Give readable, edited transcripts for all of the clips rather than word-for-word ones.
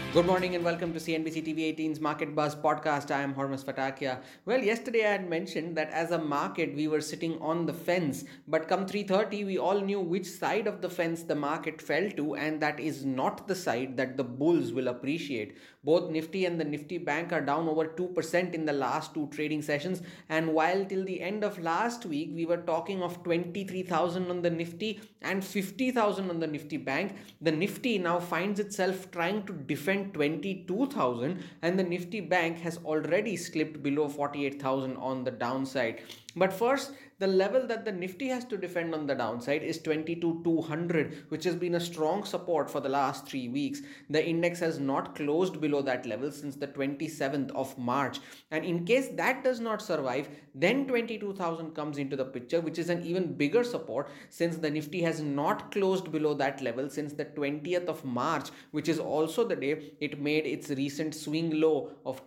Good morning and welcome to CNBC TV 18's Market Buzz podcast. I am Hormus Fatakia. Well, yesterday I had mentioned that as a market we were sitting on the fence, but come 3:30 we all knew which side of the fence the market fell to, and that is not the side that the bulls will appreciate. Both Nifty and the Nifty Bank are down over 2% in the last two trading sessions, and while till the end of last week we were talking of 23,000 on the Nifty and 50,000 on the Nifty Bank, the Nifty now finds itself trying to defend 22,000, and the Nifty Bank has already slipped below 48,000 on the downside. But first, the level that the Nifty has to defend on the downside is 22,200, which has been a strong support for the last 3 weeks. The index has not closed below that level since the 27th of March. And in case that does not survive, then 22,000 comes into the picture, which is an even bigger support since the Nifty has not closed below that level since the 20th of March, which is also the day it made its recent swing low of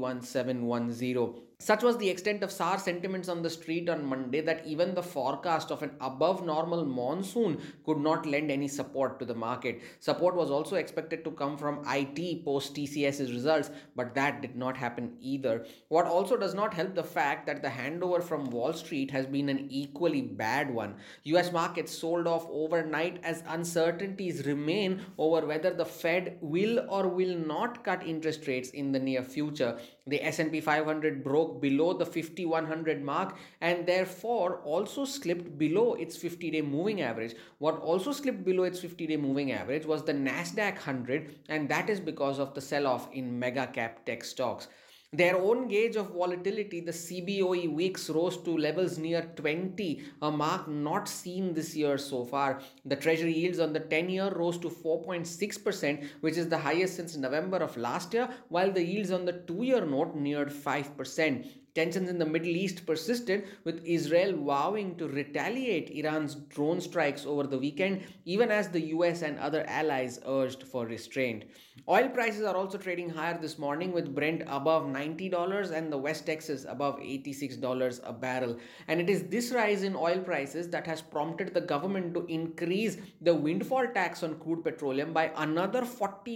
21,710. Such was the extent of sour sentiments on the street on Monday that even the forecast of an above normal monsoon could not lend any support to the market. Support was also expected to come from IT post TCS's results, but that did not happen either. What also does not help the fact that the handover from Wall Street has been an equally bad one. US markets sold off overnight as uncertainties remain over whether the Fed will or will not cut interest rates in the near future. The S&P 500 broke below the 5100 mark and therefore also slipped below its 50-day moving average. What also slipped below its 50-day moving average was the Nasdaq 100, and that is because of the sell-off in mega cap tech stocks. Their own gauge of volatility, the CBOE Wix, rose to levels near 20, a mark not seen this year so far. The treasury yields on the 10-year rose to 4.6%, which is the highest since November of last year, while the yields on the 2-year note neared 5%. Tensions in the Middle East persisted, with Israel vowing to retaliate Iran's drone strikes over the weekend, even as the US and other allies urged for restraint. Oil prices are also trading higher this morning, with Brent above $90 and the West Texas above $86 a barrel. And it is this rise in oil prices that has prompted the government to increase the windfall tax on crude petroleum by another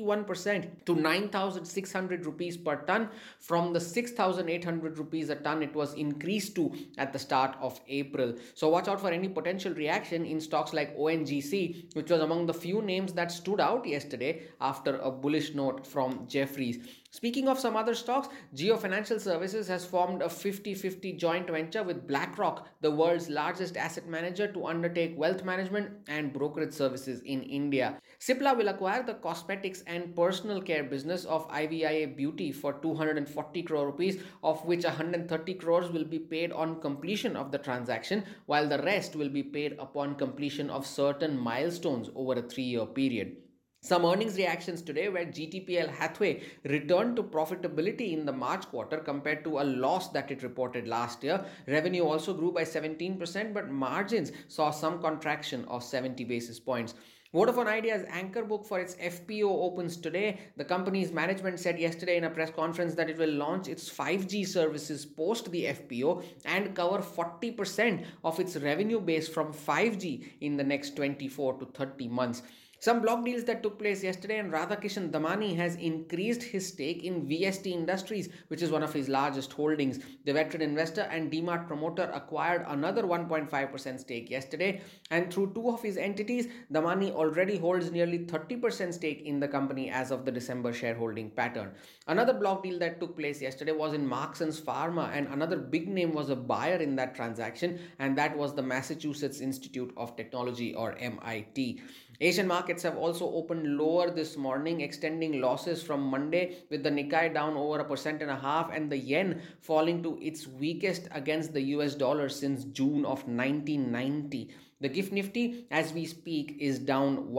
41% to 9,600 rupees per ton from the 6,800 rupees a ton it was increased to at the start of April. So watch out for any potential reaction in stocks like ONGC, which was among the few names that stood out yesterday after a bullish note from Jefferies. Speaking of some other stocks, Geo Financial Services has formed a 50-50 joint venture with BlackRock, the world's largest asset manager, to undertake wealth management and brokerage services in India. Cipla will acquire the cosmetics and personal care business of IVIA Beauty for 240 crore rupees, of which 130 crores will be paid on completion of the transaction, while the rest will be paid upon completion of certain milestones over a 3-year period. Some earnings reactions today where GTPL Hathway returned to profitability in the March quarter compared to a loss that it reported last year. Revenue also grew by 17%, but margins saw some contraction of 70 basis points. Vodafone Idea's anchor book for its FPO opens today. The company's management said yesterday in a press conference that it will launch its 5G services post the FPO and cover 40% of its revenue base from 5G in the next 24 to 30 months. Some block deals that took place yesterday, and Radhakishan Damani has increased his stake in VST Industries, which is one of his largest holdings. The veteran investor and DMart promoter acquired another 1.5% stake yesterday, and through two of his entities, Damani already holds nearly 30% stake in the company as of the December shareholding pattern. Another block deal that took place yesterday was in Marksons Pharma, and another big name was a buyer in that transaction, and that was the Massachusetts Institute of Technology, or MIT. Asian markets have also opened lower this morning, extending losses from Monday, with the Nikkei down over 1.5% and the yen falling to its weakest against the US dollar since June of 1990. The GIFT Nifty, as we speak, is down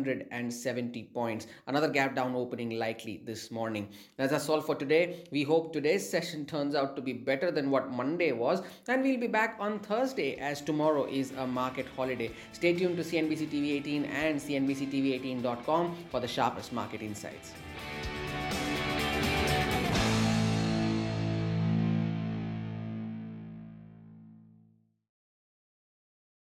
170 points. Another gap down opening likely this morning. That's all for today. We hope today's session turns out to be better than what Monday was, and we'll be back on Thursday as tomorrow is a market holiday. Stay tuned to CNBC TV 18 and CNBCTV18.com for the sharpest market insights.